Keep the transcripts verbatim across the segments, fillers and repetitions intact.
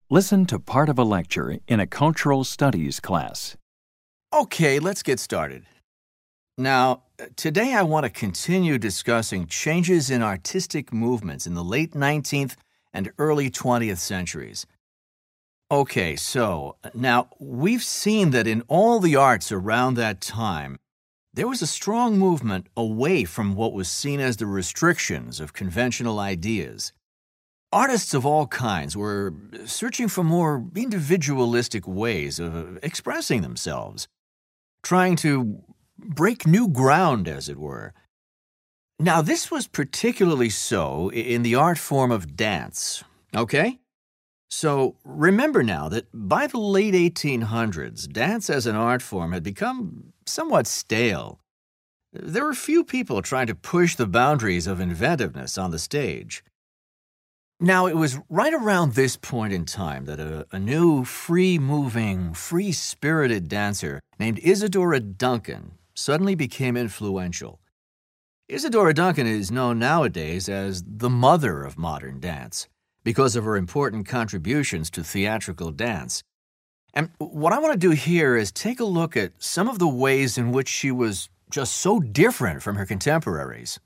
Listen to part of a lecture in a cultural studies class. Okay, let's get started. Now, today I want to continue discussing changes in artistic movements in the late nineteenth and early twentieth centuries. Okay, so now we've seen that in all the arts around that time, there was a strong movement away from what was seen as the restrictions of conventional ideas. Artists of all kinds were searching for more individualistic ways of expressing themselves, trying to break new ground, as it were. Now, this was particularly so in the art form of dance, okay? So remember now that by the late eighteen hundreds, dance as an art form had become somewhat stale. There were few people trying to push the boundaries of inventiveness on the stage. Now, it was right around this point in time that a, a new, free-moving, free-spirited dancer named Isadora Duncan suddenly became influential. Isadora Duncan is known nowadays as the mother of modern dance because of her important contributions to theatrical dance. And what I want to do here is take a look at some of the ways in which she was just so different from her contemporaries.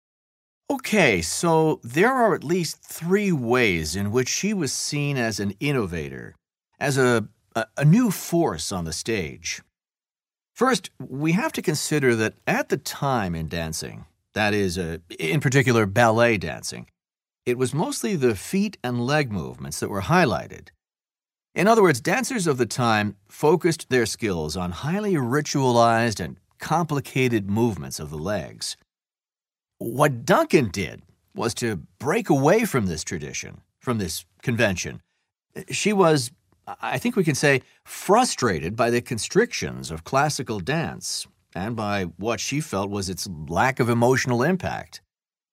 Okay, so there are at least three ways in which she was seen as an innovator, as a, a, a new force on the stage. First, we have to consider that at the time in dancing, that is, uh, in particular ballet dancing, it was mostly the feet and leg movements that were highlighted. In other words, dancers of the time focused their skills on highly ritualized and complicated movements of the legs. What Duncan did was to break away from this tradition, from this convention. She was, I think we can say, frustrated by the constrictions of classical dance and by what she felt was its lack of emotional impact.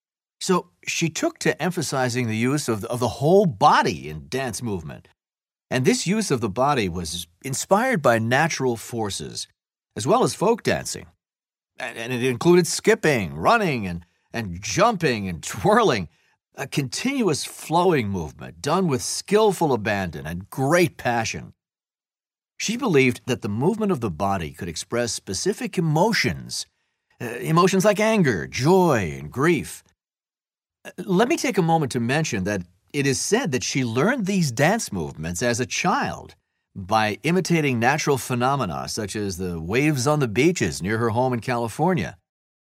So she took to emphasizing the use of the, of the whole body in dance movement. And this use of the body was inspired by natural forces, as well as folk dancing. And, and it included skipping, running, and and jumping and twirling, a continuous flowing movement done with skillful abandon and great passion. She believed that the movement of the body could express specific emotions, uh, emotions like anger, joy, and grief. Uh, let me take a moment to mention that it is said that she learned these dance movements as a child by imitating natural phenomena such as the waves on the beaches near her home in California.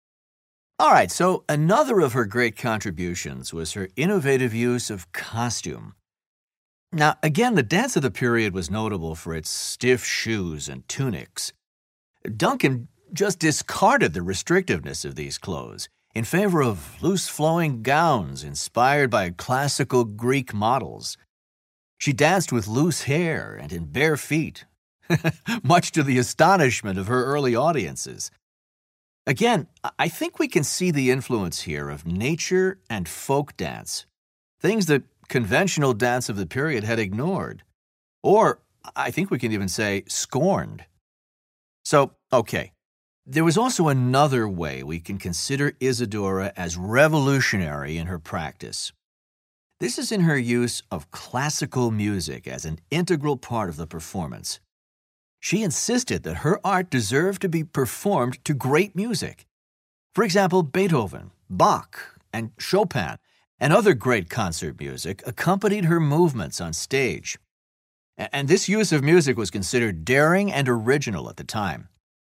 All right, so another of her great contributions was her innovative use of costume. Now, again, the dance of the period was notable for its stiff shoes and tunics. Duncan just discarded the restrictiveness of these clothes in favor of loose-flowing gowns inspired by classical Greek models. She danced with loose hair and in bare feet, much to the astonishment of her early audiences. Again, I think we can see the influence here of nature and folk dance, things that conventional dance of the period had ignored, or I think we can even say scorned. So, okay, there was also another way we can consider Isadora as revolutionary in her practice. This is in her use of classical music as an integral part of the performance. She insisted that her art deserved to be performed to great music. For example, Beethoven, Bach, and Chopin, and other great concert music accompanied her movements on stage. And this use of music was considered daring and original at the time.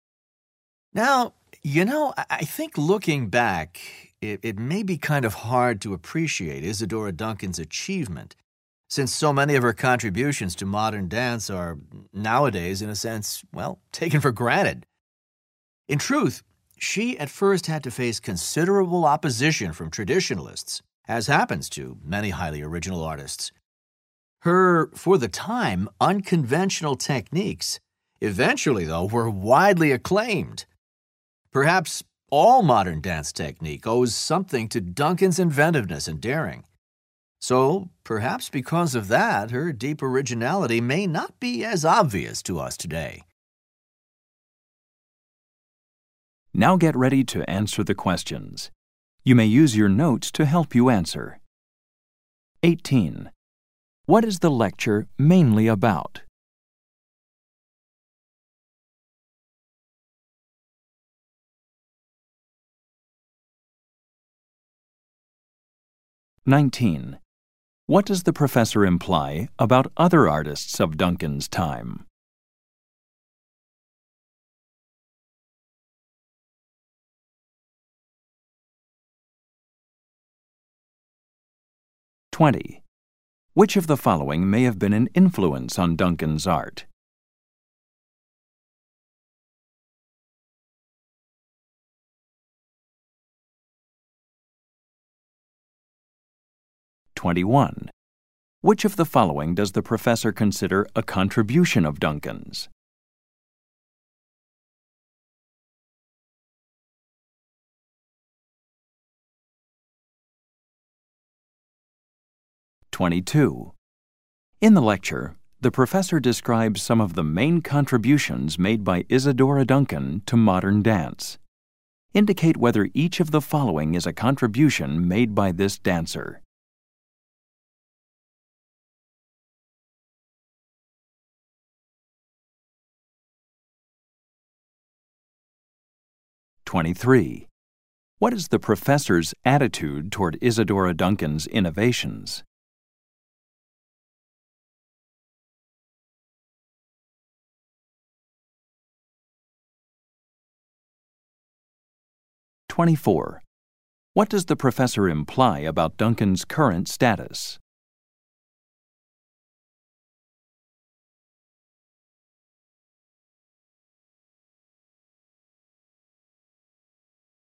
Now, you know, I think looking back, it, it may be kind of hard to appreciate Isadora Duncan's achievement, since so many of her contributions to modern dance are, nowadays, in a sense, well, taken for granted. In truth, she at first had to face considerable opposition from traditionalists, as happens to many highly original artists. Her, for the time, unconventional techniques eventually, though, were widely acclaimed. Perhaps all modern dance technique owes something to Duncan's inventiveness and daring. So, perhaps because of that, her deep originality may not be as obvious to us today. Now get ready to answer the questions. You may use your notes to help you answer. eighteen. What is the lecture mainly about? nineteen. What does the professor imply about other artists of Duncan's time? twenty. Which of the following may have been an influence on Duncan's art? twenty-one. Which of the following does the professor consider a contribution of Duncan's? twenty-two. In the lecture, the professor describes some of the main contributions made by Isadora Duncan to modern dance. Indicate whether each of the following is a contribution made by this dancer. twenty-three. What is the professor's attitude toward Isadora Duncan's innovations? twenty-four. What does the professor imply about Duncan's current status?